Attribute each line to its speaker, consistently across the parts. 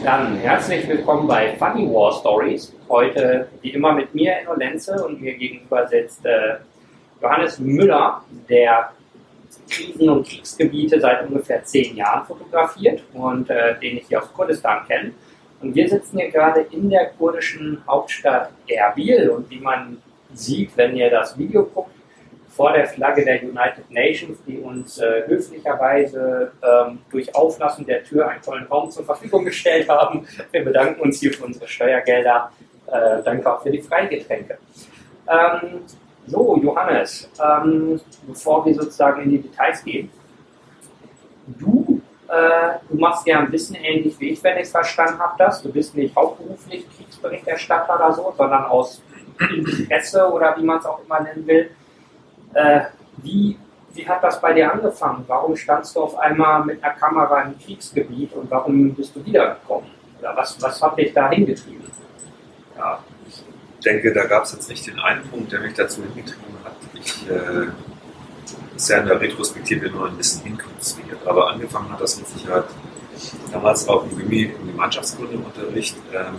Speaker 1: Dann herzlich willkommen bei Funny War Stories. Heute wie immer mit mir, Enno Lenze, und mir gegenüber sitzt Johannes Müller, der Krisen- und Kriegsgebiete seit ungefähr 10 Jahren fotografiert und den ich hier aus Kurdistan kenne. Und wir sitzen hier gerade in der kurdischen Hauptstadt Erbil und wie man sieht, wenn ihr das Video guckt, vor der Flagge der United Nations, die uns höflicherweise durch Auflassen der Tür einen tollen Raum zur Verfügung gestellt haben. Wir bedanken uns hier für unsere Steuergelder. Danke auch für die Freigetränke. So, Johannes, bevor wir sozusagen in die Details gehen, du machst ja ein bisschen ähnlich wie ich, wenn ich es verstanden habe, das. Du bist nicht hauptberuflich Kriegsberichterstatter oder so, sondern aus Interesse oder wie man es auch immer nennen will. Wie hat das bei dir angefangen? Warum standst du auf einmal mit einer Kamera im Kriegsgebiet und warum bist du wiedergekommen? Oder was hat dich da hingetrieben?
Speaker 2: Ja, ich denke, da gab es jetzt nicht den einen Punkt, der mich dazu hingetrieben hat. Ich ist ja in der Retrospektive nur ein bisschen hinkonstruiert, aber angefangen hat das mit Sicherheit damals auch im Mannschaftskundeunterricht.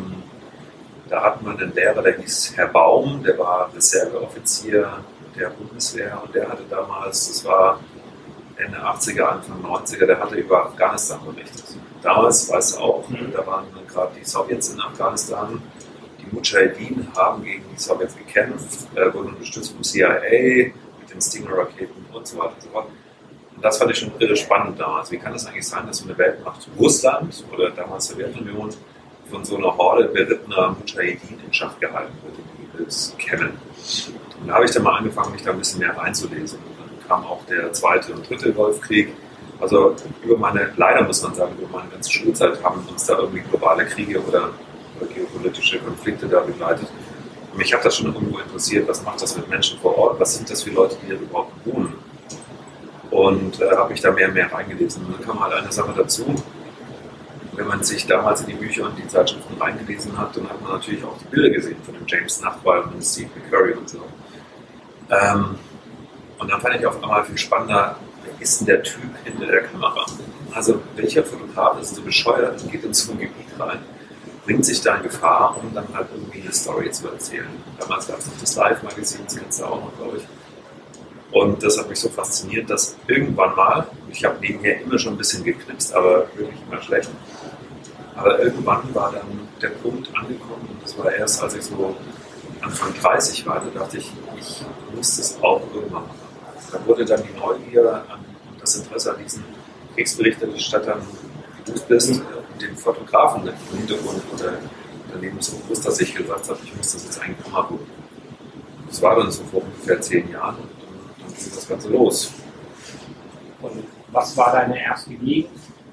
Speaker 2: Da hatten wir einen Lehrer, der hieß Herr Baum, der war Reserveoffizier der Bundeswehr und der hatte damals, das war Ende 80er, Anfang 90er, der hatte über Afghanistan berichtet. Damals, weißt du auch, da waren gerade die Sowjets in Afghanistan, die Mujahedin haben gegen die Sowjets gekämpft, wurden unterstützt vom CIA mit den Stinger-Raketen und so weiter und so fort. Und das fand ich schon irre spannend damals. Wie kann es eigentlich sein, dass so eine Weltmacht Russland oder damals Sowjetunion von so einer Horde berittener Mujahedin in Schach gehalten wird, die wir es kennen? Und da habe ich dann mal angefangen, mich da ein bisschen mehr reinzulesen. Und dann kam auch der zweite und dritte Golfkrieg. Also leider muss man sagen, über meine ganze Schulzeit haben uns da irgendwie globale Kriege oder geopolitische Konflikte da begleitet. Und mich hat das schon irgendwo interessiert, was macht das mit Menschen vor Ort, was sind das für Leute, die hier überhaupt wohnen. Und habe mich da mehr und mehr reingelesen. Und dann kam halt eine Sache dazu. Wenn man sich damals in die Bücher und die Zeitschriften reingelesen hat, dann hat man natürlich auch die Bilder gesehen von dem James Nachtwey und Steve McCurry und so. Und dann fand ich auf einmal viel spannender, wer ist denn der Typ hinter der Kamera? Also welcher Fotograf ist so bescheuert und geht in so ein Gebiet rein, bringt sich da in Gefahr, um dann halt irgendwie eine Story zu erzählen. Damals gab es noch das Live-Magazin, das kennst du auch noch, glaube ich. Und das hat mich so fasziniert, dass irgendwann mal, ich habe nebenher immer schon ein bisschen geknipst, aber wirklich immer schlecht, aber irgendwann war dann der Punkt angekommen, und das war erst, als ich so Anfang 30 war, da dachte ich, ich muss das auch irgendwann machen. Da wurde dann die Neugier und das Interesse an diesen Kriegsberichterstattern, wie du es bist, und den Fotografen im Hintergrund oder daneben so bewusst, dass ich gesagt habe, ich muss das jetzt eigentlich mal machen. Das war dann so vor ungefähr 10 Jahren und dann ging das Ganze los.
Speaker 1: Und was war deine erste Gegend?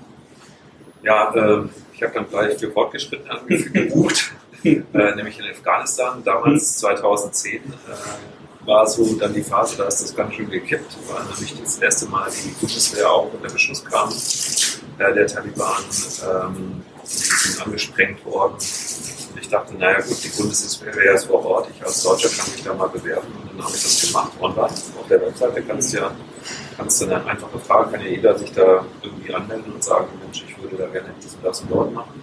Speaker 2: Ja, ich habe dann gleich für Fortgeschrittene gebucht, nämlich in Afghanistan. Damals, 2010, war so dann die Phase, da ist das ganz schön gekippt. War nämlich das erste Mal die Bundeswehr auch unter Beschuss kam. Der Taliban, die sind angesprengt worden. Und ich dachte, naja gut, die Bundeswehr wäre jetzt vor Ort. Ich als Deutscher kann mich da mal bewerben. Und dann habe ich das gemacht online. Auf der Webseite kannst du dann einfach fragen, kann ja jeder sich da irgendwie anmelden und sagen, Mensch, ich würde da gerne dies und das und dort machen.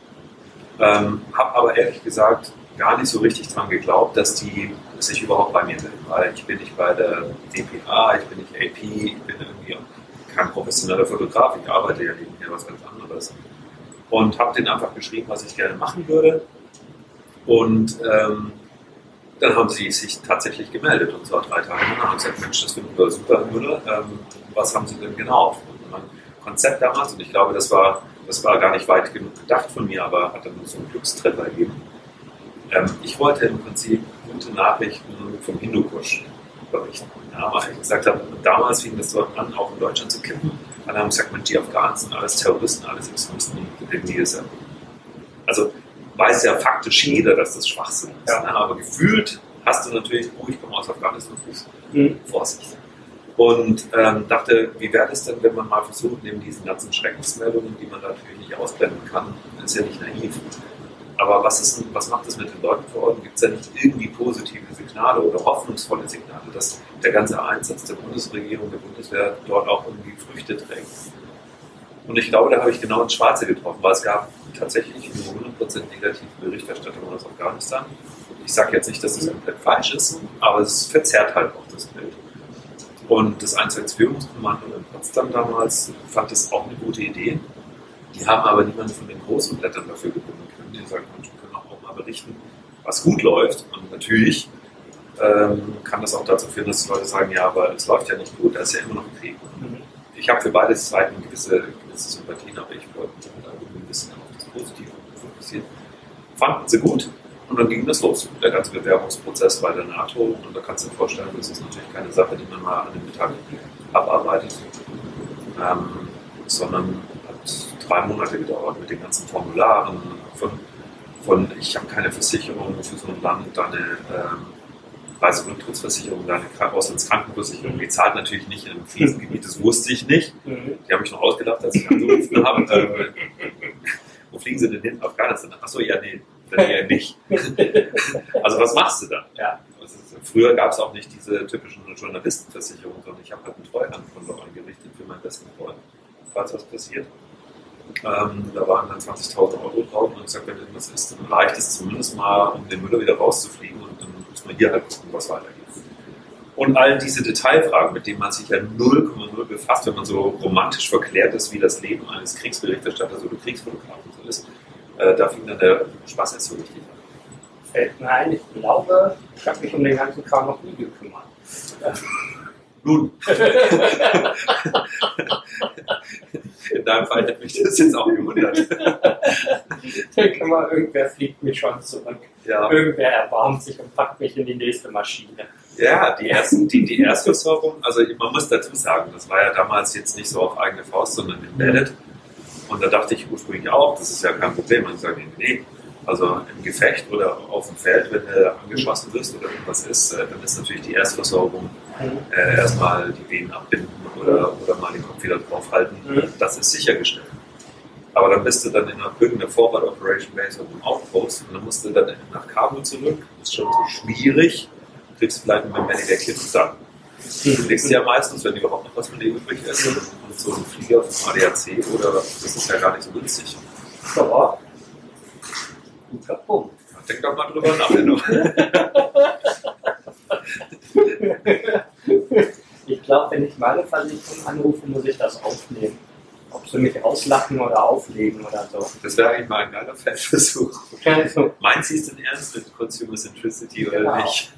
Speaker 2: Habe aber ehrlich gesagt gar nicht so richtig dran geglaubt, dass die sich überhaupt bei mir melden, weil ich bin nicht bei der DPA, ich bin nicht AP, ich bin irgendwie kein professioneller Fotograf, ich arbeite ja nebenher was ganz anderes. Und habe denen einfach geschrieben, was ich gerne machen würde. Und dann haben sie sich tatsächlich gemeldet, und zwar 3 Tage lang, haben gesagt, Mensch, das finden wir super, Müller, was haben Sie denn genau? Und mein Konzept damals, und ich glaube, das war gar nicht weit genug gedacht von mir, aber hat dann so einen Glückstreffer gegeben. Ich wollte im Prinzip gute Nachrichten vom Hindukusch berichten. Ja, weil ich gesagt habe, damals fing das dort an, auch in Deutschland zu kippen. Alle haben gesagt, Mensch, die Afghanen sind alles Terroristen, alles Extremisten und irgendwie ist also weiß ja faktisch jeder, dass das Schwachsinn ist. Ja. Ne? Aber gefühlt hast du natürlich, ich komme aus Afghanistan, Vorsicht. Und dachte, wie wäre es denn, wenn man mal versucht, neben diesen ganzen Schreckensmeldungen, die man natürlich nicht ausblenden kann, ist ja nicht naiv. Aber was macht es mit den Leuten vor Ort? Gibt es ja nicht irgendwie positive Signale oder hoffnungsvolle Signale, dass der ganze Einsatz der Bundesregierung, der Bundeswehr dort auch irgendwie Früchte trägt? Und ich glaube, da habe ich genau ins Schwarze getroffen, weil es gab tatsächlich nur 100% negative Berichterstattung aus Afghanistan. Ich sage jetzt nicht, dass das komplett falsch ist, aber es verzerrt halt auch das Bild. Und das Einsatzführungskommando in Potsdam damals fand das auch eine gute Idee. Die haben aber niemanden von den großen Blättern dafür gefunden können. Die sagen, wir können auch mal berichten, was gut läuft. Und natürlich kann das auch dazu führen, dass die Leute sagen, ja, aber es läuft ja nicht gut, da ist ja immer noch Krieg. Ich habe für beide Seiten gewisse Sympathien, aber ich wollte da ein bisschen auf das Positive fokussieren. Fanden sie gut und dann ging das los. Der ganze Bewerbungsprozess bei der NATO und da kannst du dir vorstellen, das ist natürlich keine Sache, die man mal an einem Mittag abarbeitet, sondern hat 3 Monate gedauert mit den ganzen Formularen von ich habe keine Versicherung für so ein Land, deine Reiserücktrittsversicherung, deine Auslandskrankenversicherung, die zahlt natürlich nicht in einem Krisengebiet, das wusste ich nicht. Die haben mich noch ausgedacht, als ich angerufen habe. Wo fliegen sie denn hin? Afghanistan? Achso, ja, nee, dann eher nicht. Also was machst du da? Ja. Früher gab es auch nicht diese typischen Journalistenversicherungen, sondern ich habe halt einen Treuhandkonto eingerichtet für meinen besten Freund, falls was passiert. Da waren dann 20.000 Euro drauf und ich gesagt, wenn irgendwas ist, dann reicht es zumindest mal, um den Müller wieder rauszufliegen und dann muss man hier halt gucken, was weitergeht. Und all diese Detailfragen, mit denen man sich ja 0,0 befasst, wenn man so romantisch verklärt ist, wie das Leben eines Kriegsberichterstatters oder Kriegsfotografen so ist, da fing dann der Spaß erst so richtig an.
Speaker 1: Fällt mir ein, ich glaube, ich habe mich um den ganzen Kram noch nie gekümmert.
Speaker 2: Nun. In deinem Fall hätte mich das jetzt auch gewundert.
Speaker 1: Ich denke mal, irgendwer fliegt mich schon zurück. Ja. Irgendwer erbarmt sich und packt mich in die nächste Maschine.
Speaker 2: Ja, die Erstversorgung, also man muss dazu sagen, das war ja damals jetzt nicht so auf eigene Faust, sondern embedded. Und da dachte ich ursprünglich auch, das ist ja kein Problem. Und ich sage, nee, also im Gefecht oder auf dem Feld, wenn du angeschossen wirst oder irgendwas ist, dann ist natürlich die Erstversorgung erstmal die Venen abbinden oder mal den Kopf wieder draufhalten. Das ist sichergestellt. Aber dann bist du dann in irgendeiner Forward Operation Base oder einem Outpost und dann musst du dann nach Kabul zurück. Das ist schon so schwierig. Du kriegst vielleicht einen Medical-Kit und dann. Du kriegst ja meistens, wenn überhaupt noch was von dir übrig ist, und so ein Flieger vom ADAC oder das ist ja gar nicht so günstig.
Speaker 1: Ja. Guter Punkt.
Speaker 2: Denk doch mal drüber nach, Benno.
Speaker 1: Ich glaube, wenn ich meine Versicherung anrufe, muss ich das aufnehmen. Ob sie mich auslachen oder auflegen oder so.
Speaker 2: Das wäre eigentlich mal ein geiler Feldversuch.
Speaker 1: Also,
Speaker 2: Meinst du es denn ernst mit Consumer Centricity oder nicht?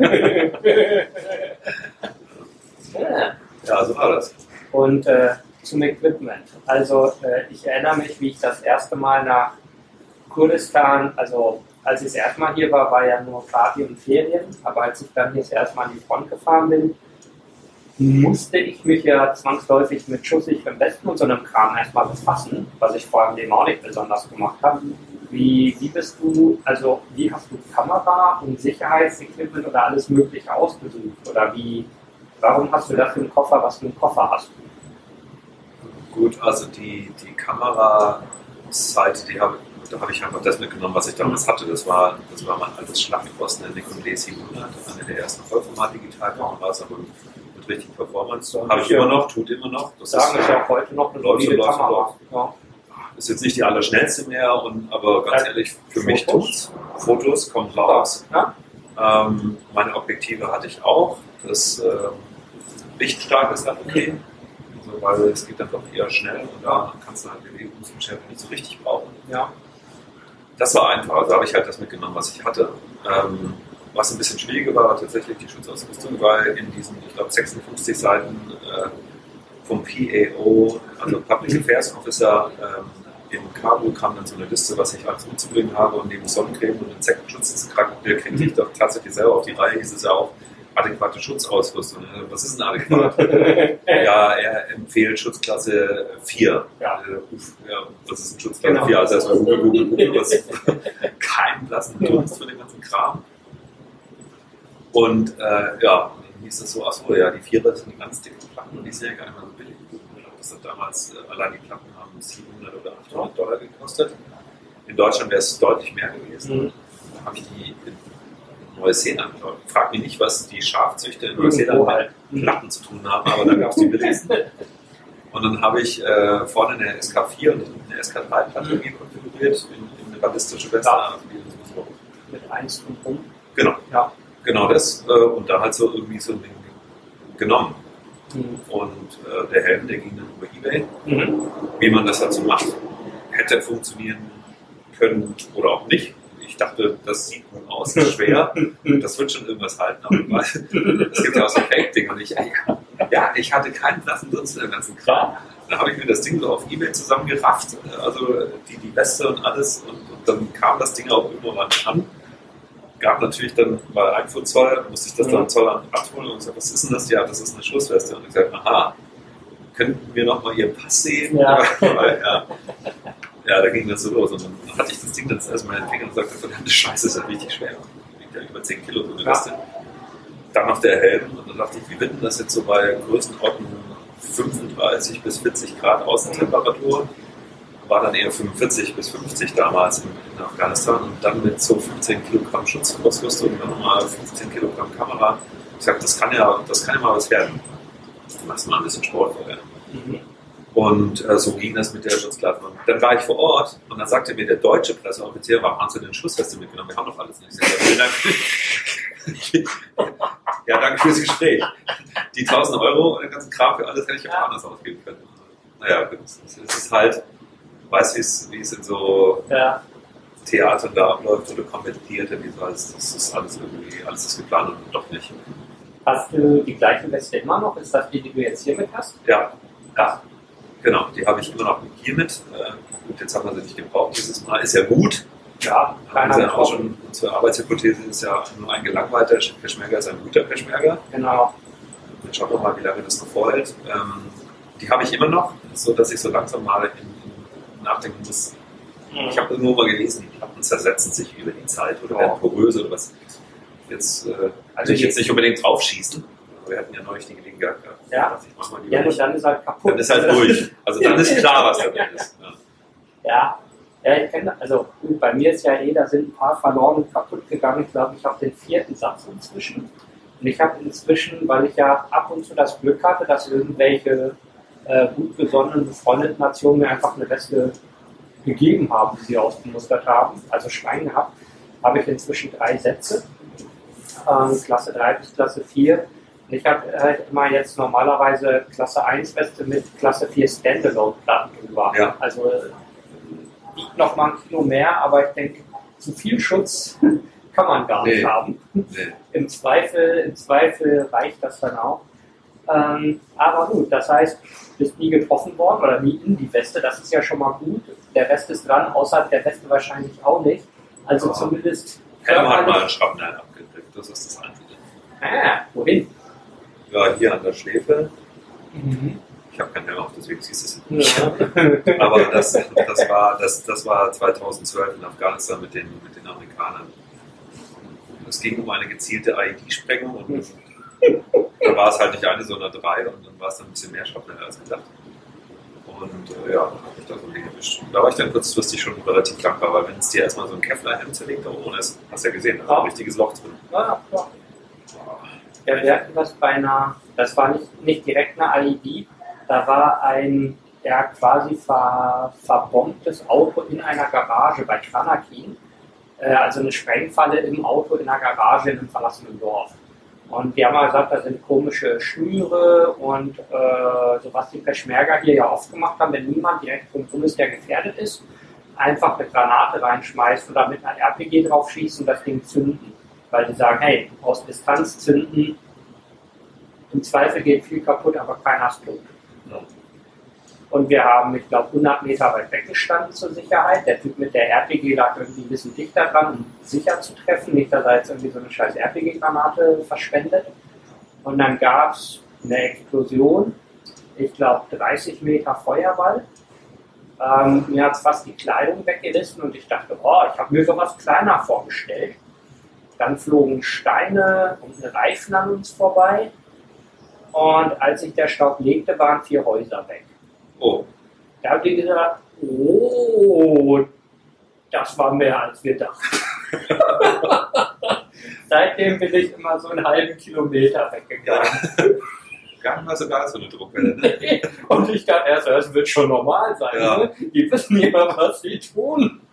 Speaker 2: Ja, so war das.
Speaker 1: Und zum Equipment. Also ich erinnere mich, wie ich das erste Mal nach Kurdistan, also als ich das erste Mal hier war, war ja nur Party und Ferien, aber als ich dann hier das erste Mal an die Front gefahren bin, musste ich mich ja zwangsläufig mit schusssicherem Westen und so einem Kram erstmal befassen, was ich vor allem auch nicht besonders gemacht habe. Wie bist du, also wie hast du Kamera und Sicherheitsequipment oder alles Mögliche ausgesucht? Oder warum hast du das im Koffer, was du im Koffer hast?
Speaker 2: Gut, also die Kamera-Seite, da habe ich einfach das mitgenommen, was ich damals hatte. Das war mein altes Schlachtposten, eine Nikon D700, eine der ersten Vollformat-Digitalkameras, aber mit richtig Performance. Habe ich immer noch, tut immer noch. Das
Speaker 1: sagen ist ja auch heute noch eine solide Kamera. Ja.
Speaker 2: Ist jetzt nicht die allerschnellste mehr, aber ganz ehrlich, für mich tut's. Fotos kommen raus. Ja. Meine Objektive hatte ich auch. Das lichtstark ist dann okay. Also, weil es geht dann doch eher schnell und da kannst du halt Bewegungsgeschäft nicht so richtig brauchen.
Speaker 1: Ja.
Speaker 2: Das war einfach, also habe ich halt das mitgenommen, was ich hatte. Was ein bisschen schwieriger war tatsächlich die Schutzausrüstung, weil in diesen, ich glaube, 56 Seiten vom PAO, also Public Affairs Officer, in Kabul kam dann so eine Liste, was ich alles mitzubringen habe und neben Sonnencreme und Insektenschutz, der kriegt sich doch tatsächlich selber auf die Reihe, hieß es ja auch, adäquate Schutzausrüstung. Was ist denn adäquat? Ja, er empfiehlt Schutzklasse 4. Ja. Was ist ein Schutzklasse 4? Also erstmal Google, was kein blassen Dunst für den ganzen Kram. Und dann hieß das so, achso, ja, die 4er sind die ganz dicken Platten und die sind ja gar nicht mehr so billig. Das hat damals, allein die Platten haben 700 oder 800 Dollar gekostet. In Deutschland wäre es deutlich mehr gewesen. Da habe ich die in Neuseeland, frag mich nicht, was die Schafzüchter in Neuseeland mit Platten zu tun haben, aber da gab es die billigsten. Und dann habe ich vorne eine SK4 und eine SK3-Plattform konfiguriert in eine ballistische Weste.
Speaker 1: Ja. Mit 1 und rum.
Speaker 2: Genau.
Speaker 1: Ja.
Speaker 2: Genau das. Und da halt so irgendwie so ein Ding genommen. Und der Helm, der ging dann über eBay. Wie man das halt so macht, hätte funktionieren können oder auch nicht. Ich dachte, das sieht gut aus, ist schwer, das wird schon irgendwas halten, aber es gibt ja auch so Fake-Dinge und ich hatte keinen blassen Dunst in der ganzen Kram. Dann habe ich mir das Ding so auf eBay zusammengerafft, also die Weste und alles und dann kam das Ding auch irgendwann an. Gab natürlich dann bei Einfuhrzoll, musste ich das dann Zollamt abholen und gesagt, was ist denn das? Ja, das ist eine Schussweste. Und ich gesagt, aha, könnten wir nochmal Ihren Pass sehen?
Speaker 1: Ja.
Speaker 2: Ja, da ging das so los. Und dann hatte ich das Ding dann erstmal in den Fingern und sagte, verdammte Scheiße, ist ja richtig schwer. Wiegt ja über 10 Kilo so eine Weste. Dann noch der Helm und dann dachte ich, wie wird denn das jetzt so bei Größenordnung 35 bis 40 Grad Außentemperatur? War dann eher 45 bis 50 damals in Afghanistan und dann mit so 15 Kilogramm Schutzausrüstung und dann nochmal 15 Kilogramm Kamera. Ich sagte, das kann ja mal was werden. Du machst mal ein bisschen Sport vorher. Und so ging das mit der Schutzkleidung. Und dann war ich vor Ort und dann sagte mir der deutsche Presseoffizier, warum hast du denn Schussweste mitgenommen? Wir haben doch alles nicht. Ich sagte, vielen Dank. Ja, danke fürs Gespräch. Die 1.000 Euro und den ganzen Kram für alles hätte ich auch anders ausgeben können. Naja, es ist halt, weißt du, wie es in so Theatern da abläuft oder Kompetierte, wie so alles, das ist alles irgendwie, alles ist geplant und doch nicht.
Speaker 1: Hast du die gleiche Weste immer noch? Ist das die du jetzt hier mit hast?
Speaker 2: Ja. Genau, die habe ich immer noch hier mit. Gut, jetzt haben wir sie nicht gebraucht dieses Mal. Ist ja gut.
Speaker 1: Ja,
Speaker 2: haben Sie ja auch schon, unsere Arbeitshypothese ist ja nur ein gelangweilter Peschmerga ist ein guter Peschmerga.
Speaker 1: Genau.
Speaker 2: Dann schauen wir mal, wie lange das noch vorhält. Die habe ich immer noch, so dass ich so langsam mal nachdenken muss. Ich habe irgendwo mal gelesen, die Platten zersetzen sich über die Zeit oder werden porös oder was. Jetzt also ich jetzt nicht unbedingt draufschießen. Wir hatten ja neulich die Gelegenheit gehabt.
Speaker 1: Ja,
Speaker 2: ich mach mal
Speaker 1: und dann ist halt kaputt.
Speaker 2: Dann ist halt durch. Also dann ist klar, was da drin ist.
Speaker 1: Ja, ich kenne, also bei mir ist ja da sind ein paar verloren und kaputt gegangen. Ich glaube, ich habe den 4. Satz inzwischen. Und ich habe inzwischen, weil ich ja ab und zu das Glück hatte, dass irgendwelche gut besonnenen, befreundeten Nationen mir einfach eine Weste gegeben haben, die sie ausgemustert haben, also Schwein gehabt, habe ich inzwischen 3 Sätze, Klasse 3 bis Klasse 4. Und ich habe halt immer jetzt normalerweise Klasse 1 Weste mit Klasse 4 Standalone-Platten drüber. Ja. Also wiegt noch mal ein Kilo mehr, aber ich denke, zu viel Schutz kann man gar nicht haben. Nee. Im Zweifel reicht das dann auch. Aber gut, das heißt, du bist nie getroffen worden oder nie in die Weste, das ist ja schon mal gut. Der Rest ist dran, außerhalb der Weste wahrscheinlich auch nicht. Also zumindest...
Speaker 2: Helm hat mal einen Schrapnell abgedrückt, das ist das Einzige.
Speaker 1: Wohin?
Speaker 2: Ja, hier an der Schläfe. Ich habe keinen Helm auf, deswegen siehst du es nicht. Aber das war 2012 in Afghanistan mit den Amerikanern. Es ging um eine gezielte IED-Sprengung und da war es halt nicht eine, sondern 3 und dann war es dann ein bisschen mehr Schrapnell als gedacht. Und da habe ich da so ein Ding erwischt. Da war ich dann kurzfristig schon relativ dankbar, weil wenn es dir erstmal so ein Kevlar-Hemd zerlegt da oben ist, hast du ja gesehen, da ist ein richtiges Loch drin.
Speaker 1: Ja, wir hatten das bei das war nicht direkt eine IED, da war ein quasi verbombtes Auto in einer Garage bei Tranakin, also eine Sprengfalle im Auto in einer Garage in einem verlassenen Dorf. Und wir haben mal gesagt, da sind komische Schnüre und so was die Peschmerga hier ja oft gemacht haben, wenn niemand direkt rum ist, der gefährdet ist, einfach eine Granate reinschmeißen oder mit einer RPG drauf schießen und das Ding zünden. Weil die sagen, hey, aus Distanz zünden, im Zweifel geht viel kaputt, aber keiner ist tot. Und wir haben, ich glaube, 100 Meter weit weggestanden zur Sicherheit. Der Typ mit der RPG lag irgendwie ein bisschen dichter dran, um sicher zu treffen. Nicht, dass er jetzt irgendwie so eine scheiß RPG-Granate verschwendet. Und dann gab es eine Explosion. Ich glaube, 30 Meter Feuerball. Mir hat es fast die Kleidung weggerissen und ich dachte, ich habe mir sowas kleiner vorgestellt. Dann flogen Steine und ein Reifen an uns vorbei. Und als sich der Staub legte, waren 4 Häuser weg.
Speaker 2: Oh.
Speaker 1: Da haben die gesagt, das war mehr als wir dachten. Seitdem bin ich immer so einen halben Kilometer weggegangen.
Speaker 2: gar nicht mal so geil, so eine Druckwelle. Ne?
Speaker 1: Und ich dachte erst, das wird schon normal sein.
Speaker 2: Ja.
Speaker 1: Ne? Die wissen ja, was sie tun.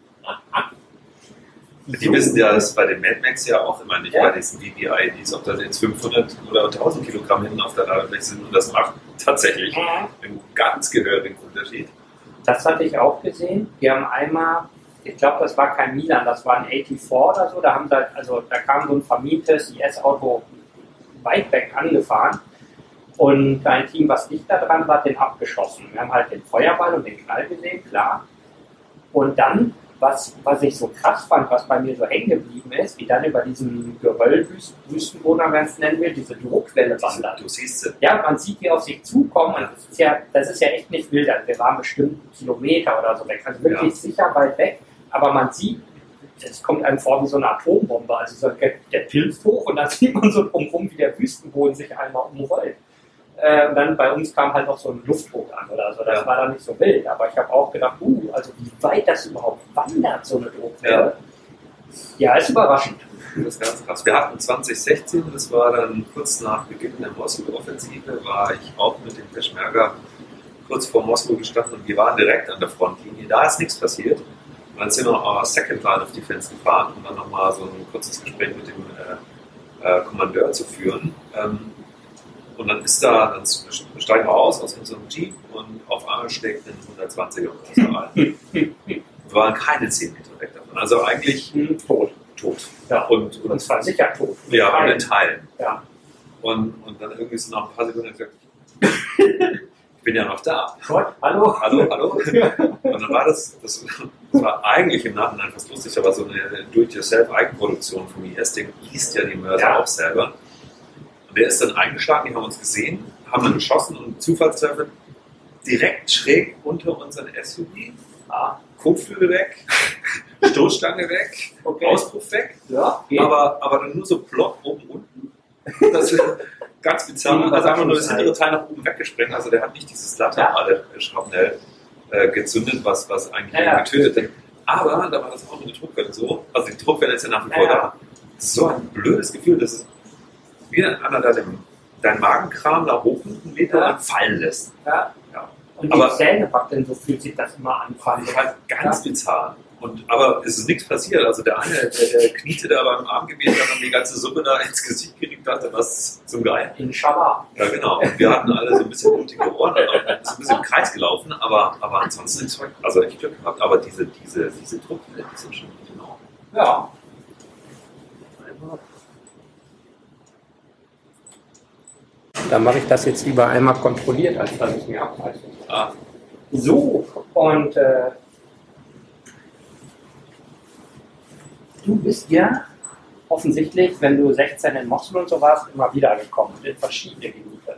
Speaker 2: Die wissen ja, dass bei den Mad Max ja auch immer nicht,
Speaker 1: Ja.
Speaker 2: bei diesen VVIDs, ob da jetzt 500 oder 1000 Kilogramm hinten auf der Ladefläche sind. Und das macht tatsächlich einen ganz gehörigen Unterschied.
Speaker 1: Das hatte ich auch gesehen. Die haben einmal, ich glaube, das war kein Milan, das war ein 84 oder so. Da haben sie, also da kam so ein vermietetes IS-Auto weit weg angefahren. Und ein Team, was dicht da dran war, hat den abgeschossen. Wir haben halt den Feuerball und den Knall gesehen, klar. Und dann, was ich so krass fand, was bei mir so hängen geblieben ist, wie dann über diesen Geröll-Wüstenboden, wenn man es nennen will, diese Druckwelle wandert.
Speaker 2: Du siehst sie.
Speaker 1: Ja, man sieht, die auf sich zukommen. Und das ist ja echt nicht wild. Also wir waren bestimmt einen Kilometer oder so weg. Also wirklich sicher weit weg. Aber man sieht, es kommt einem vor wie so eine Atombombe. Also so der pilzt hoch und dann sieht man so drumherum, wie der Wüstenboden sich einmal umrollt. Und dann bei uns kam halt noch so ein Luftdruck an oder so. Das war dann nicht so wild. Aber ich habe auch gedacht, also wie weit das überhaupt wandert, so eine Druckwelle. Ja, ist überraschend.
Speaker 2: Das ist ganz krass. Wir hatten 2016, das war dann kurz nach Beginn der Mosul-Offensive, war ich auch mit dem Peschmerga kurz vor Mosul gestanden und wir waren direkt an der Frontlinie. Da ist nichts passiert. Und dann sind wir noch Second Line of Defense gefahren, um dann nochmal so ein kurzes Gespräch mit dem Kommandeur zu führen. Und dann dann steigen wir aus unserem Jeep und auf einmal schlägt ein 120er Wasser ein. Wir waren keine 10 Meter weg davon. Also eigentlich tot.
Speaker 1: Ja.
Speaker 2: Und
Speaker 1: zwar sicher tot.
Speaker 2: Ja, und in Teilen.
Speaker 1: Ja.
Speaker 2: Und dann irgendwie so nach ein paar Sekunden gesagt, ich bin ja noch da.
Speaker 1: Gott, hallo?
Speaker 2: Hallo. Und dann war das war eigentlich im Nachhinein fast lustig, aber so eine Do-it-yourself-Eigenproduktion vom IS, den gießt ja die Mörser auch selber. Und der ist dann eingeschlagen, die haben uns gesehen, haben dann geschossen und Zufallstreffer direkt schräg unter unseren SUV. Kotflügel weg, Stoßstange weg, Auspuff weg, aber dann nur so plopp oben unten. Das ist ganz bizarr. Also haben wir nur das hintere Teil nach oben weggesprengt. Also der hat nicht dieses laterale Schrapnell gezündet, was eigentlich getötet hat. Aber da war das auch mit der Druckwelle so. Also die Druckwelle ist ja nach wie vor da. Das ist so ein blödes Gefühl, dass es wie einer deinen Magenkram da hoch einen Meter lang fallen lässt.
Speaker 1: Und die Zähne wackeln, so fühlt sich das immer an.
Speaker 2: Das war ganz bizarr. Aber es ist nichts passiert. Also der eine, der kniete da beim Armgebet, hat dann die ganze Suppe da ins Gesicht gekriegt, dachte, was zum Geil.
Speaker 1: Inshallah.
Speaker 2: Ja, genau. Und wir hatten alle so ein bisschen blutige Ohren, so ein bisschen im Kreis gelaufen, aber ansonsten nichts. Also echt Glück gehabt. Aber diese Druckwelle, die sind schon enorm.
Speaker 1: Ja. Dann mache ich das jetzt lieber einmal kontrolliert, als dass ich mir abreiße. So, und du bist ja offensichtlich, wenn du 16 in Mosul und so warst, immer wieder gekommen, in verschiedene Gebiete.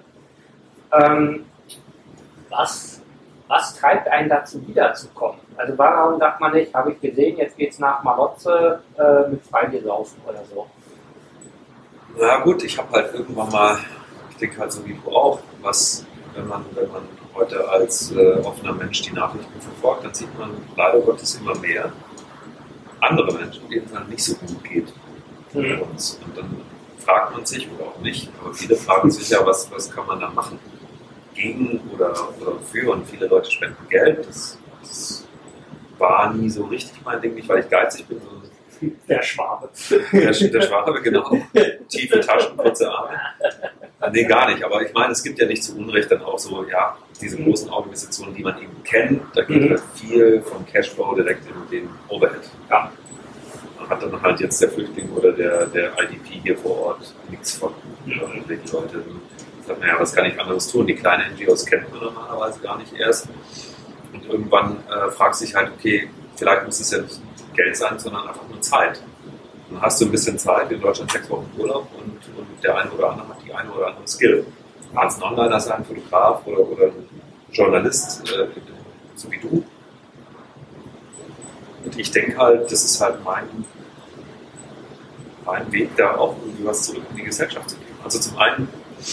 Speaker 1: Was treibt einen dazu, wiederzukommen? Also warum sagt man nicht, habe ich gesehen, jetzt geht es nach Malotze mit Freibiersaufen oder so?
Speaker 2: Na gut, ich habe halt irgendwann mal, ich denke halt so wie du auch, wenn man heute als offener Mensch die Nachrichten verfolgt, dann sieht man leider Gottes immer mehr andere Menschen, denen es halt nicht so gut geht wie uns. Und dann fragt man sich, oder auch nicht, aber viele fragen sich ja, was kann man da machen? Gegen oder für, und viele Leute spenden Geld. Das war nie so richtig mein Ding, nicht weil ich geizig bin, sondern
Speaker 1: der Schwabe.
Speaker 2: Der Schwabe, genau. Tiefe Taschen, kurze Arme. Nee, gar nicht. Aber ich meine, es gibt ja nicht zu Unrecht dann auch so, diese großen Organisationen, die man eben kennt. Da geht halt viel vom Cashflow direkt in den Overhead. Ja. Man hat dann halt jetzt der Flüchtling oder der IDP hier vor Ort nichts von. Die Leute sagen, was kann ich anderes tun? Die kleinen NGOs kennt man normalerweise gar nicht erst. Und irgendwann fragt sich halt, okay, vielleicht muss es ja nicht Geld sein, sondern einfach nur Zeit. Dann hast du ein bisschen Zeit, in Deutschland 6 Wochen Urlaub und der eine oder andere hat die eine oder andere Skill. Du kannst ein Onliner sein, Fotograf oder ein Journalist, so wie du. Und ich denke halt, das ist halt mein Weg, da auch irgendwie was zurück in die Gesellschaft zu geben. Also zum einen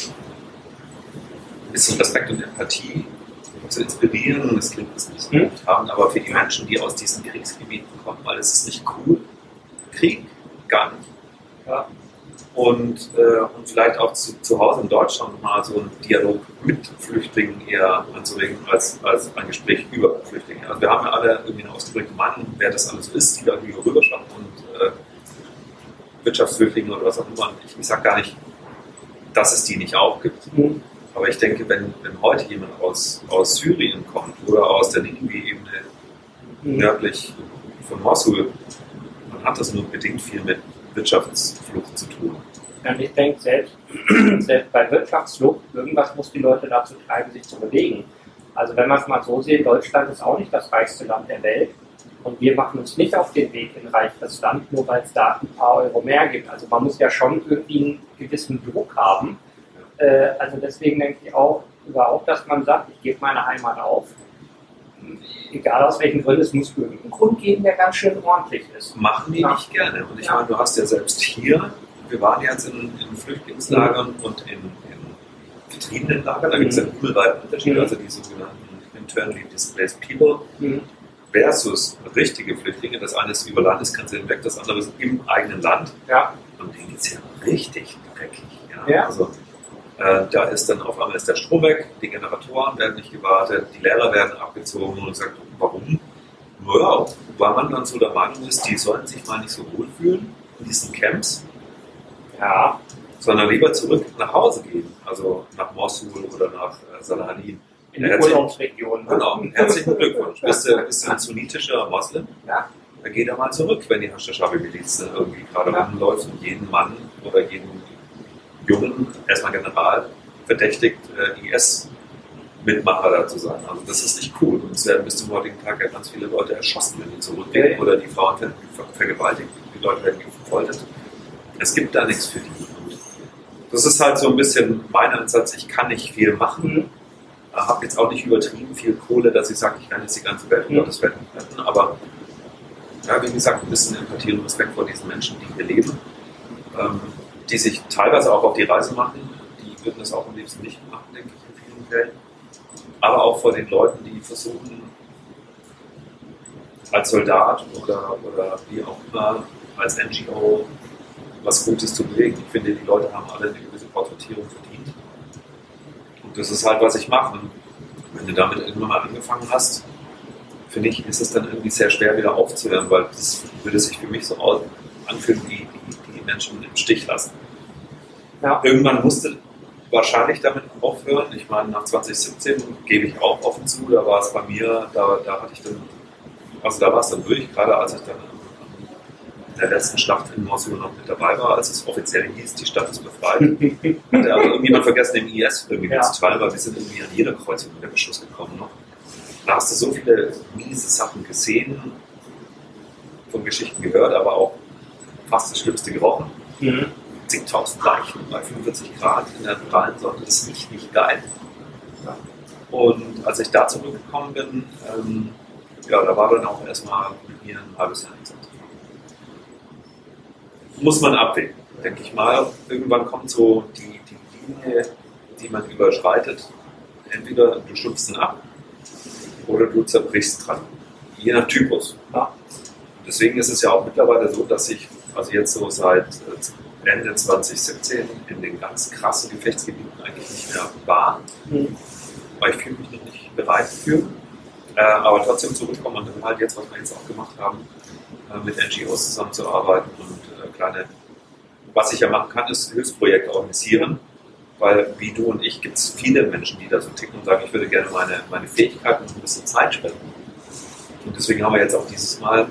Speaker 2: ein bisschen Respekt und Empathie zu inspirieren, das klingt ein bisschen gut haben, aber für die Menschen, die aus diesen Kriegsgebieten kommen, weil es ist nicht cool, Krieg, gar nicht. Ja. und vielleicht auch zu Hause in Deutschland mal so einen Dialog mit Flüchtlingen eher anzuregen, als ein Gespräch über Flüchtlinge. Also wir haben ja alle irgendwie eine ausgeprägte Meinung, wer das alles so ist, die da rüberschauen und Wirtschaftsflüchtlinge oder was auch immer. Ich sage gar nicht, dass es die nicht auch gibt.
Speaker 1: Mhm.
Speaker 2: Aber ich denke, wenn heute jemand aus Syrien kommt oder aus der Ninive-Ebene nördlich von Mosul, dann hat das nur bedingt viel mit Wirtschaftsflucht zu tun.
Speaker 1: Und ich denke, selbst bei Wirtschaftsflucht, irgendwas muss die Leute dazu treiben, sich zu bewegen. Also wenn man es mal so sieht, Deutschland ist auch nicht das reichste Land der Welt und wir machen uns nicht auf den Weg in ein reiches Land, nur weil es da ein paar Euro mehr gibt. Also man muss ja schon irgendwie einen gewissen Druck haben. Also deswegen denke ich auch, dass man sagt, ich gebe meine Heimat auf. Egal aus welchen Gründen, es muss irgendeinen Grund geben, der ganz schön ordentlich ist.
Speaker 2: Machen die nicht gerne. Und ich meine, du hast ja selbst hier, wir waren jetzt in Flüchtlingslagern und in vertriebenen Lagern, da gibt es ja einen himmelweiten Unterschied, also die sogenannten internally displaced people versus richtige Flüchtlinge. Das eine ist über Landesgrenze hinweg, das andere ist im eigenen Land.
Speaker 1: Ja.
Speaker 2: Und denen geht es ja richtig dreckig. Ja? Also, da ist dann auf einmal der Strom weg, die Generatoren werden nicht gewartet, die Lehrer werden abgezogen und sagt, warum? Naja, weil man dann so der Meinung ist, die sollten sich mal nicht so wohlfühlen in diesen Camps, sondern lieber zurück nach Hause gehen, also nach Mosul oder nach Salahalin.
Speaker 1: In die Urlaubsregion.
Speaker 2: Genau, herzlichen Glückwunsch. Bist du ein sunnitischer Moslem?
Speaker 1: Ja.
Speaker 2: Dann geh da mal zurück, wenn die Hashtag-Miliz irgendwie gerade rumläuft und jeden Mann oder jeden Jungen, erstmal General, verdächtigt, IS-Mitmacher da zu sein. Also das ist nicht cool. Und es werden bis zum heutigen Tag ja ganz viele Leute erschossen, wenn die zurückgehen. Oder die Frauen werden vergewaltigt, die Leute werden gefoltert. Es gibt da nichts für die. Und das ist halt so ein bisschen mein Ansatz, ich kann nicht viel machen. Habe jetzt auch nicht übertrieben viel Kohle, dass ich sage, ich kann jetzt die ganze Welt oder das Welt retten. Aber ja, wie gesagt, ein bisschen Empathie und Respekt vor diesen Menschen, die hier leben. Die sich teilweise auch auf die Reise machen, die würden das auch am liebsten nicht machen, denke ich, in vielen Fällen. Aber auch vor den Leuten, die versuchen, als Soldat oder wie auch immer, als NGO was Gutes zu bewegen. Ich finde, die Leute haben alle eine gewisse Porträtierung verdient. Und das ist halt, was ich mache. Und wenn du damit irgendwann mal angefangen hast, finde ich, ist es dann irgendwie sehr schwer wieder aufzuhören, weil das würde sich für mich so anfühlen, wie die Menschen im Stich lassen. Ja. Irgendwann musste wahrscheinlich damit aufhören. Ich meine, nach 2017 gebe ich auch offen zu, da war es bei mir, da hatte ich dann, also da war es dann durch, gerade als ich dann in der letzten Schlacht in Mosul noch mit dabei war, als es offiziell hieß, die Stadt ist befreit. Hatte aber irgendjemand vergessen, dem IS irgendwie mitzuteilen, weil wir sind irgendwie an jeder Kreuzung in der Beschuss gekommen noch. Da hast du so viele miese Sachen gesehen, von Geschichten gehört, aber auch fast das Schlimmste gerochen. Zigtausend Leichen bei 45 Grad in der prallen Sonne, das ist nicht geil. Ja. Und als ich da zurückgekommen bin, da war dann auch erstmal mit mir ein halbes Jahr nichts anzufangen. Muss man abwägen, denke ich mal. Irgendwann kommt so die Linie, die man überschreitet. Entweder du schubst ihn ab oder du zerbrichst dran. Je nach Typus. Ja. Deswegen ist es ja auch mittlerweile so, dass ich also jetzt so seit Ende 2017 in den ganz krassen Gefechtsgebieten eigentlich nicht mehr war. Weil ich fühle mich noch nicht bereit für. Aber trotzdem zurückkommen und dann halt jetzt, was wir jetzt auch gemacht haben, mit NGOs zusammenzuarbeiten und was ich ja machen kann, ist Hilfsprojekte organisieren. Weil wie du und ich gibt es viele Menschen, die da so ticken und sagen, ich würde gerne meine Fähigkeiten und ein bisschen Zeit spenden. Und deswegen haben wir jetzt auch dieses Mal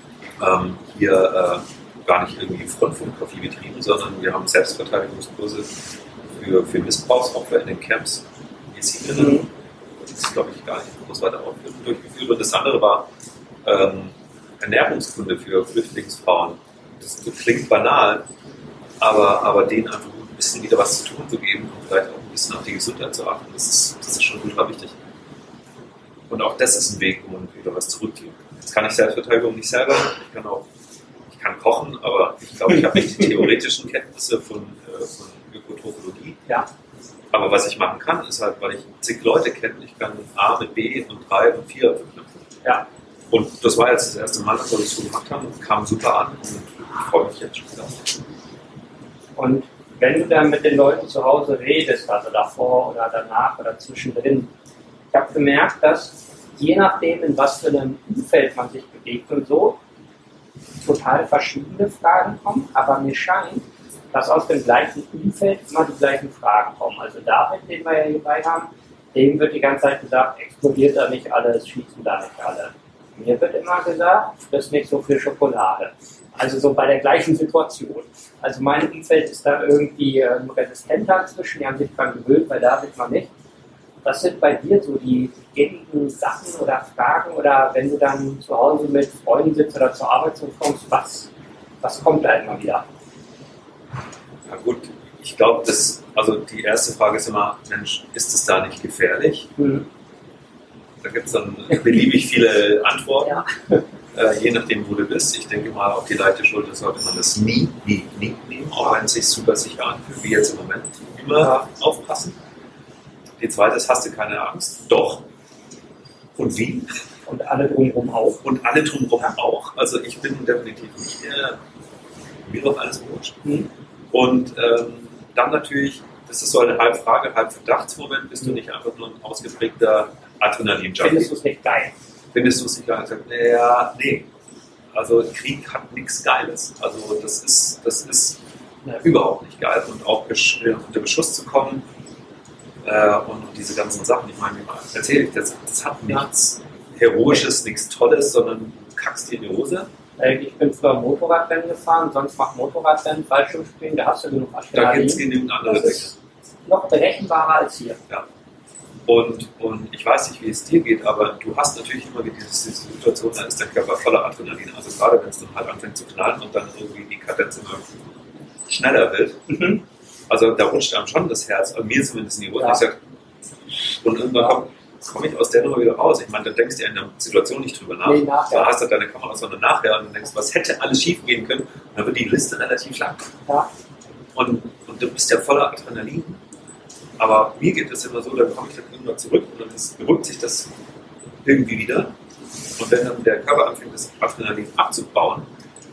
Speaker 2: hier gar nicht irgendwie Frontfotografie betrieben, sondern wir haben Selbstverteidigungskurse für Missbrauchsopfer in den Camps. Jesiderinnen. Das ist, glaube ich, gar nicht groß weiter durchgeführt. Und das andere war Ernährungskunde für Flüchtlingsfrauen. Das klingt banal, aber denen einfach ein bisschen wieder was zu tun zu geben und vielleicht auch ein bisschen auf die Gesundheit zu achten. Das ist schon ultra wichtig. Und auch das ist ein Weg, um wieder was zurückzugeben. Jetzt kann ich Selbstverteidigung nicht selber. Ich kann kochen, aber ich glaube, ich habe nicht die theoretischen Kenntnisse von Ökotrophologie. Ja. Aber was ich machen kann, ist halt, weil ich zig Leute kenne, ich kann A mit B und 3 und 4 verknüpfen. Ja. Und das war jetzt das erste Mal, dass wir das so gemacht haben. Kam super an und ich freue mich jetzt schon wieder.
Speaker 1: Und wenn du dann mit den Leuten zu Hause redest, also davor oder danach oder zwischendrin, ich habe gemerkt, dass je nachdem, in was für einem Umfeld man sich bewegt und so, total verschiedene Fragen kommen, aber mir scheint, dass aus dem gleichen Umfeld immer die gleichen Fragen kommen. Also David, den wir ja hierbei haben, dem wird die ganze Zeit gesagt, explodiert da nicht alles, schießen da nicht alle. Mir wird immer gesagt, friss nicht so viel Schokolade. Also so bei der gleichen Situation. Also mein Umfeld ist da irgendwie resistenter inzwischen, die haben sich dran gewöhnt, bei David mal nicht. Was sind bei dir so die gängigen Sachen oder Fragen oder wenn du dann zu Hause mit Freunden sitzt oder zur Arbeit kommst, was kommt da immer wieder?
Speaker 2: Ja gut, ich glaube, also die erste Frage ist immer, Mensch, ist es da nicht gefährlich? Da gibt es dann beliebig viele Antworten,
Speaker 1: Ja.
Speaker 2: Je nachdem, wo du bist. Ich denke mal, auf die leichte Schulter sollte man das nie nehmen, auch wenn es sich super sicher anfühlt, wie jetzt im Moment. Immer aufpassen. Die zweite ist, hast du keine Angst? Doch. Und wie?
Speaker 1: Und alle drumherum auch.
Speaker 2: Und alle drumherum auch. Also ich bin definitiv nicht mir doch alles wurscht. Und dann natürlich, das ist so eine halb Frage, halb Verdachtsmoment, bist du nicht einfach nur ein ausgeprägter Adrenalin-Junkie?
Speaker 1: Findest du es nicht geil?
Speaker 2: Findest du es nicht geil? Ich sage, naja, nee. Also Krieg hat nichts Geiles. Also das ist überhaupt nicht geil. Und auch unter Beschuss zu kommen und diese ganzen Sachen, ich meine, erzähle ich, das hat nichts Heroisches, nichts Tolles, sondern du kackst dir in die Hose.
Speaker 1: Ich bin früher Motorradrennen gefahren, sonst macht Motorradrennen, Fallschirmspringen, da hast du genug
Speaker 2: Da
Speaker 1: Adrenalin.
Speaker 2: gibt es genügend andere
Speaker 1: Das
Speaker 2: Dinge.
Speaker 1: ist noch berechenbarer als hier.
Speaker 2: Ja. Und ich weiß nicht, wie es dir geht, aber du hast natürlich immer wieder diese Situation, da ist dein Körper voller Adrenalin. Also gerade wenn es dann halt anfängt zu knallen und dann irgendwie die Kadenz immer schneller wird. Also da rutscht einem schon das Herz, an mir zumindest in die Hose.
Speaker 1: Ja.
Speaker 2: Ich sag, und irgendwann komme ich aus der Nummer wieder raus. Ich meine, da denkst du ja in der Situation nicht drüber nach.
Speaker 1: Nee, nachher.
Speaker 2: Da hast du deine Kamera, sondern nachher und dann denkst, was hätte alles schief gehen können? Und dann wird die Liste relativ lang.
Speaker 1: Ja.
Speaker 2: Und du bist ja voller Adrenalin. Aber mir geht es immer so, dann komme ich dann irgendwann zurück und dann beruhigt sich das irgendwie wieder. Und wenn dann der Körper anfängt, das Adrenalin abzubauen,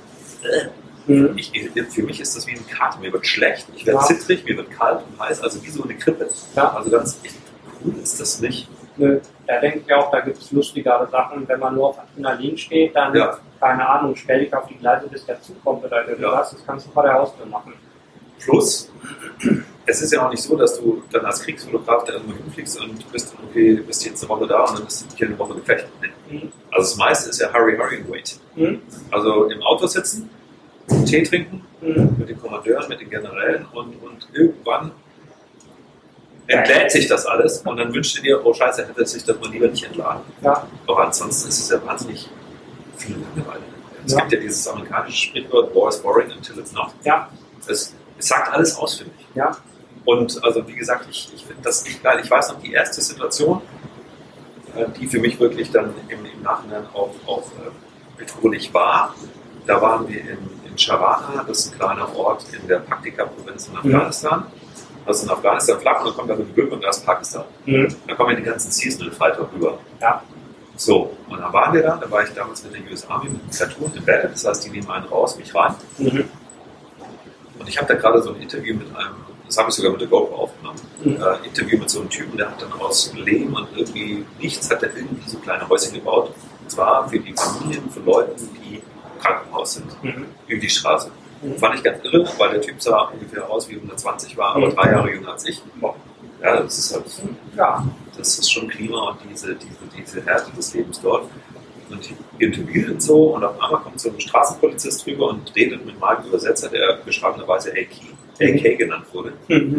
Speaker 2: für mich ist das wie ein Kater. Mir wird schlecht, ich werde zittrig, mir wird kalt und heiß, also wie so eine Grippe.
Speaker 1: Ja.
Speaker 2: Also ganz echt cool ist das nicht.
Speaker 1: Nö, da denke ich auch, da gibt es lustigere Sachen. Wenn man nur auf Adrenalin steht, dann, keine Ahnung, stell dich auf die Gleise, bis der Zug kommt oder irgendwas. Das kannst du vor der Haustür machen.
Speaker 2: Plus, es ist ja auch nicht so, dass du dann als Kriegsfotograf da irgendwo hinfliegst und bist jetzt eine Woche da und dann ist hier eine Woche Gefecht. Also das meiste ist ja hurry and wait. Also im Auto sitzen, Tee trinken, mit den Kommandeuren, mit den Generälen und irgendwann entlädt sich das alles und dann wünschst du dir, oh Scheiße, hätte sich das mal lieber nicht entladen.
Speaker 1: Ja.
Speaker 2: Aber ansonsten ist es ja wahnsinnig viel Langeweile. Es gibt ja dieses amerikanische Sprichwort, war is boring until it's not.
Speaker 1: Ja.
Speaker 2: Es sagt alles aus für mich.
Speaker 1: Ja.
Speaker 2: Und also wie gesagt, ich finde das echt geil. Ich weiß noch, die erste Situation, die für mich wirklich dann im Nachhinein auch bedrohlich war, da waren wir in Sharana, das ist ein kleiner Ort in der Paktika-Provinz in Afghanistan. Also in Afghanistan flach und dann kommt da eine Gebirge und da ist Pakistan. Da kommen ja die ganzen Seasonal Fighter rüber.
Speaker 1: Ja.
Speaker 2: So, und dann waren wir da war ich damals mit der US Army mit einem Platoon embedded, das heißt, die nehmen einen raus, mich rein. Und ich habe da gerade so ein Interview mit einem, das habe ich sogar mit der GoPro aufgenommen, Interview mit so einem Typen, der hat dann aus Lehm und irgendwie nichts, hat er irgendwie so kleine Häuschen gebaut. Und zwar für die Familien von Leuten, die im Krankenhaus sind, über die Straße. Fand ich ganz irre, weil der Typ sah ungefähr aus wie 120 war, aber 3 Jahre jünger als ich. Ja, das ist halt, das ist schon Klima und diese Härte des Lebens dort. Und ich interviewe ihn so und auf einmal kommt so ein Straßenpolizist drüber und redet mit meinem Übersetzer, der beschreibenderweise AK genannt wurde.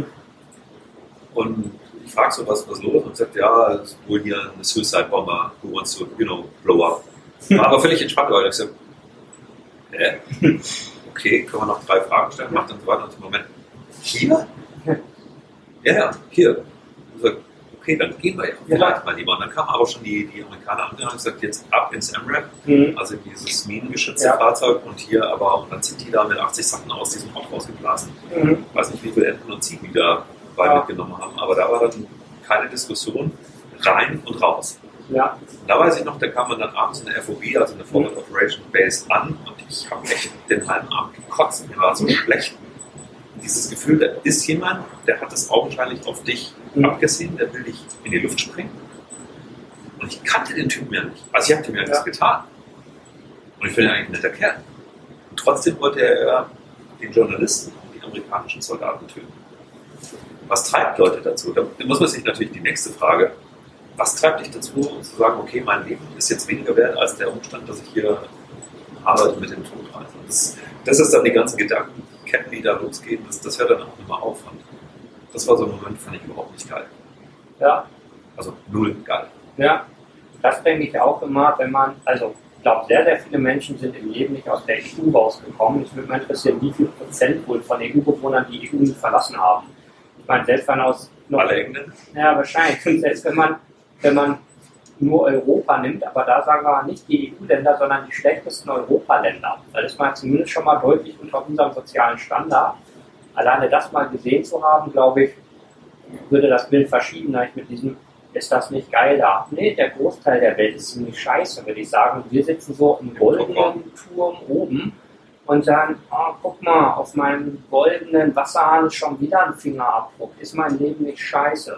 Speaker 2: Und ich frage so, was los? Und sagt, ja, es ist wohl hier eine Suicide Bomber, who wants to, blow up. War aber völlig entspannt, weil ich so, okay, können wir noch 3 Fragen stellen? Macht dann so weiter und so, Moment, hier? Ja, hier. Ich sag, okay, dann gehen wir ja vielleicht mal lieber. Und dann kamen aber schon die Amerikaner an und haben gesagt, jetzt ab ins MRAP, also dieses minengeschützte Fahrzeug und hier aber, und dann sind die da mit 80 Sachen aus diesem Ort rausgeblasen. Ich weiß nicht, wie viele Enten und Ziegen die da mitgenommen haben, aber da war dann keine Diskussion, rein und raus. Ja. Und da weiß ich noch, da kam man dann abends in der FOB, also in der Forward Operation Base an und ich habe echt den halben Abend gekotzt, mir war so schlecht. dieses Gefühl, da ist jemand, der hat es augenscheinlich auf dich abgesehen, der will dich in die Luft springen. Und ich kannte den Typen ja nicht. Also ich habe dem ja nichts getan. Und ich bin ja eigentlich ein netter Kerl. Und trotzdem wollte er den Journalisten und die amerikanischen Soldaten töten. Was treibt Leute dazu? Da muss man sich natürlich die nächste Frage, was treibt dich dazu, zu sagen, okay, mein Leben ist jetzt weniger wert als der Umstand, dass ich hier arbeite mit dem Tod rein. Das ist dann die ganzen Gedankenketten, die da losgehen. Das hört dann auch immer auf. Und das war so ein Moment, fand ich überhaupt nicht geil.
Speaker 1: Ja.
Speaker 2: Also null geil.
Speaker 1: Ja, das denke ich auch immer, wenn man, also ich glaube, sehr, sehr viele Menschen sind im Leben nicht aus der EU rausgekommen. Ich würde mich interessieren, wie viel Prozent wohl von EU-Bewohnern die EU nicht verlassen haben. Ich meine, selbst wenn aus...
Speaker 2: Alle Engländer?
Speaker 1: Ja, wahrscheinlich. Und selbst wenn man nur Europa nimmt, aber da sagen wir nicht die EU-Länder, sondern die schlechtesten Europa-Länder. Da ist man zumindest schon mal deutlich unter unserem sozialen Standard. Alleine das mal gesehen zu haben, glaube ich, würde das Bild verschieben, mit diesem, ist das nicht geil da? Nee, der Großteil der Welt ist ziemlich scheiße, würde ich sagen. Wir sitzen so im goldenen Turm oben und sagen, oh, guck mal, auf meinem goldenen Wasserhahn ist schon wieder ein Fingerabdruck. Ist mein Leben nicht scheiße?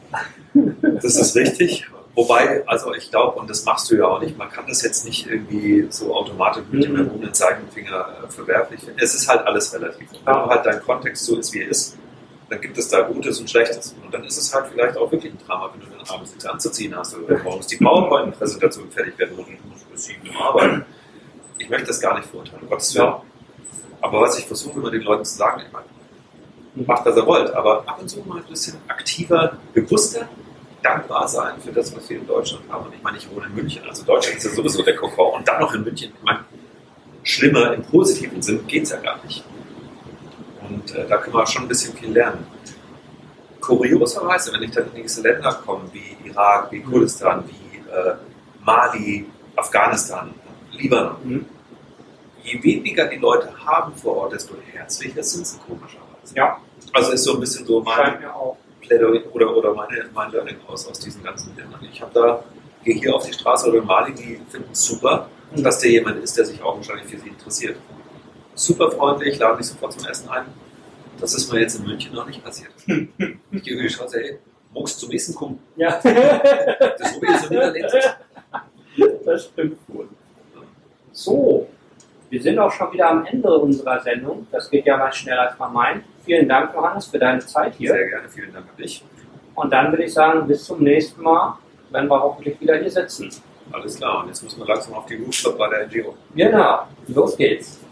Speaker 2: Das ist richtig. Wobei, also ich glaube, und das machst du ja auch nicht, man kann das jetzt nicht irgendwie so automatisch mit dem erhobenen Zeigefinger verwerflich finden. Es ist halt alles relativ. Und wenn halt dein Kontext so ist, wie er ist, dann gibt es da Gutes und Schlechtes. Und dann ist es halt vielleicht auch wirklich ein Drama, wenn du dann abends nichts anzuziehen hast oder morgens die PowerPoint-Präsentation fertig werden muss und du musst bis 7 Uhr arbeiten. Ich möchte das gar nicht verurteilen, um Gottes Willen. Aber was ich versuche immer den Leuten zu sagen, ich meine, macht, was er wollt, aber ab und zu mal ein bisschen aktiver, bewusster, dankbar sein für das, was wir in Deutschland haben. Und ich meine, ich wohne in München, also Deutschland ist ja sowieso der Kokon und dann noch in München. Ich meine, schlimmer im positiven Sinn geht es ja gar nicht. Und da können wir schon ein bisschen viel lernen. Kurioserweise, wenn ich dann in diese Länder komme, wie Irak, wie Kurdistan, wie Mali, Afghanistan, Libanon, je weniger die Leute haben vor Ort, desto herzlicher sind sie komischerweise.
Speaker 1: Ja.
Speaker 2: Also ist so ein bisschen so mein Plädoyer oder mein Learning aus diesen ganzen Ländern. Ich gehe hier auf die Straße oder in Mali, die finden es super, dass der jemand ist, der sich auch wahrscheinlich für sie interessiert. Super freundlich, laden mich sofort zum Essen ein. Das ist mir jetzt in München noch nicht passiert. Ich gehe über die Straße, hey, magst du zum Essen kommen?
Speaker 1: Ja.
Speaker 2: Das ist so Niederländisch.
Speaker 1: Das stimmt wohl. So, wir sind auch schon wieder am Ende unserer Sendung. Das geht ja mal schneller als man meint. Vielen Dank, Johannes, für deine Zeit hier.
Speaker 2: Sehr gerne, vielen Dank an dich.
Speaker 1: Und dann würde ich sagen, bis zum nächsten Mal, wenn wir hoffentlich wieder hier sitzen.
Speaker 2: Alles klar, und jetzt müssen wir langsam auf die Rooftop bei der NGO.
Speaker 1: Genau, los geht's.